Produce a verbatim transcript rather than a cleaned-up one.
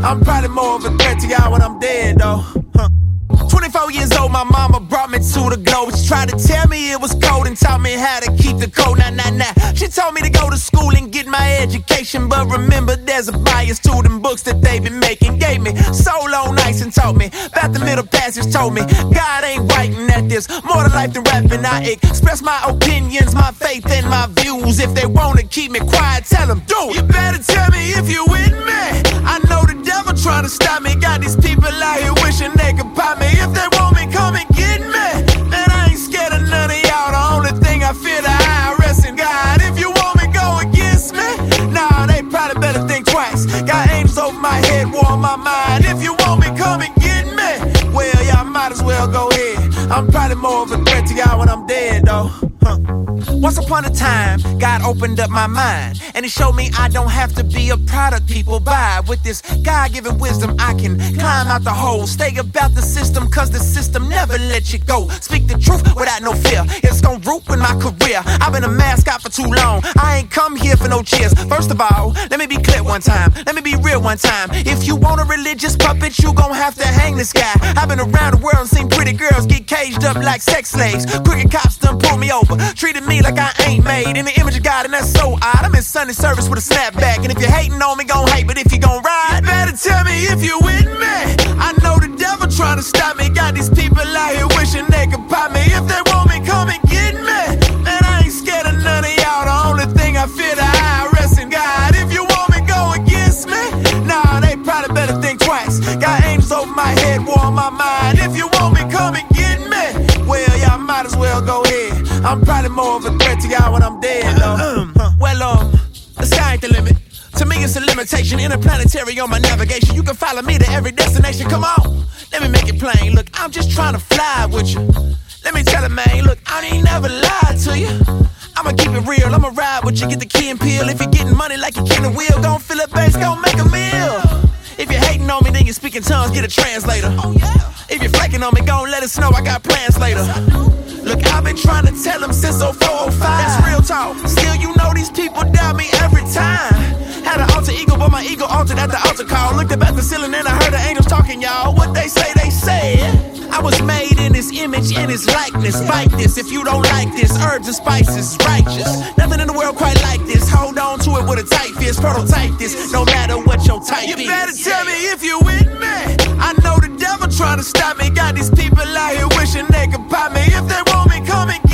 I'm probably more of a threat to y'all when I'm dead, though. Huh. twenty-four years old, my mama brought me to the globe. She tried to tell me it was cold and taught me how to keep the cold. Nah, nah, nah. She told me to go to school and get my education, but remember there's a bias to them books that they been making. Gave me soul on ice and taught me about the middle passage. Told me God ain't writing at this. More to life than rapping. I express my opinions, my faith, and my views. If they wanna keep me quiet, tell them do it. You better tell me if you with me. I know the devil trying to stop me. Got these people out here wishing they could pop me. If they want me, come and get me. Man, I ain't scared of none of y'all. The only thing I fear the I R S and God. If you want me, go against me. Nah, they probably better think twice. Got angels over my head, war on my mind. If you want me, come and get me. Well, y'all might as well go ahead. I'm probably more of a threat to y'all when I'm dead, though. Huh. Once upon a time, God opened up my mind, and He showed me I don't have to be a product people buy. With this God-given wisdom, I can climb out the hole. Stay about the system, cause the system never let you go. Speak the truth without no fear. It's gon' root in my career. I've been a mascot for too long. I ain't come here for no cheers. First of all, let me be clear one time. Let me be real one time. If you want a religious puppet, you gon' have to hang this guy. I've been around the world and seen pretty girls get caged up like sex slaves. Crooked cops done pulled me over, treated me like I ain't made in the image of God, and that's so odd. I'm in Sunday service with a snapback, and if you're hating on me, gon' hate, but if you gon' ride, you better tell me if you with me. I know the devil trying to stop me. Got these people out here wishing they could pop me. If they want me, come and get me. Man, I ain't scared of none of y'all. The only thing I fear the I R S and God. If you want me, go against me. Nah, they probably better think twice. Got angels over my head, war on my mind. If you want me, come and get me. Well, y'all might as well go ahead. I'm probably more of a threat to y'all when I'm dead, though. Well, um, the sky ain't the limit. To me, it's a limitation. Interplanetary on my navigation. You can follow me to every destination. Come on, let me make it plain. Look, I'm just trying to fly with you. Let me tell it, man. Look, I ain't never lied to you. I'ma keep it real. I'ma ride with you. Get the key and peel. If you're getting money like you can the wheel, gon' fill up bass, gon' make a meal. If you're hating on me, then you speaking tongues, get a translator. Oh, yeah. If you're flaking on me, gon' let us know I got plans later. Look, I've been trying to tell them since oh four oh five. That's real talk. Still, you know these people doubt me every time. Had an alter ego, but my ego altered at the altar call. Looked up at the ceiling and I heard the angels talking, y'all. What they say, they said. I was made in His image and His likeness. Fight this if you don't like this. Herbs and spices, righteous. Nothing in the world quite like this. Hold on to it with a tight fist. Prototype this, no matter what your type is. You better tell me if you with me. I know the devil trying to stop me. Got these people out here wishing they could pop me. If they want me, come and